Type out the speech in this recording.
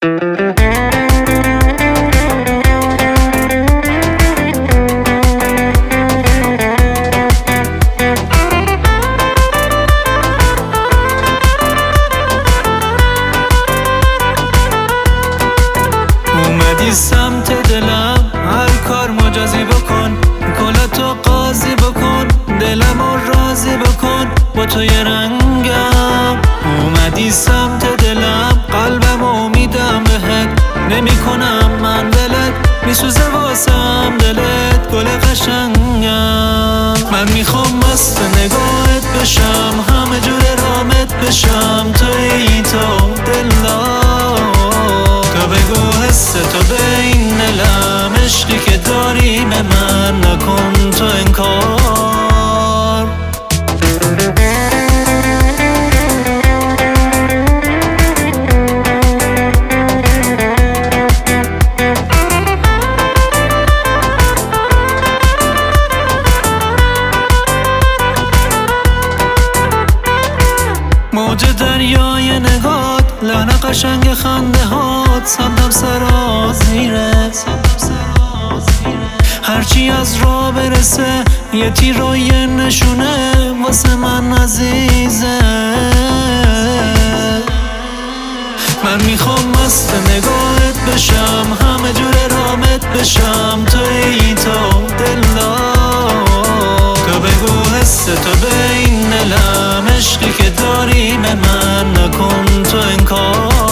اومدی سمت دلم، هر کار مجازی بکن، کلاتو قاضی بکن، دلمو راضی بکن با تو یه رنگم. اومدی سمت دلم، قلبمو میدم بهت، نمی کنم من دلت، میسوزه واسم دلت، گل قشنگم. من میخوام مست نگاهت بشم، همه جور رامت بشم، توی تو دلم. تو بگو حس تو بین دلم، عشقی که داری به من نکن تو انکار. موج دریای نگات، لحن قشنگ خنده هات، سمتم سرازیره. هرچی از راه برسه یه تیر و یه نشونه واسه من عزیزه. من میخوام مست نگاهت بشم، همه جور رامت بشم، توی تو دلم. تو بگو حس تو بین دلم، عشقی که داری به من نکن تو انکار.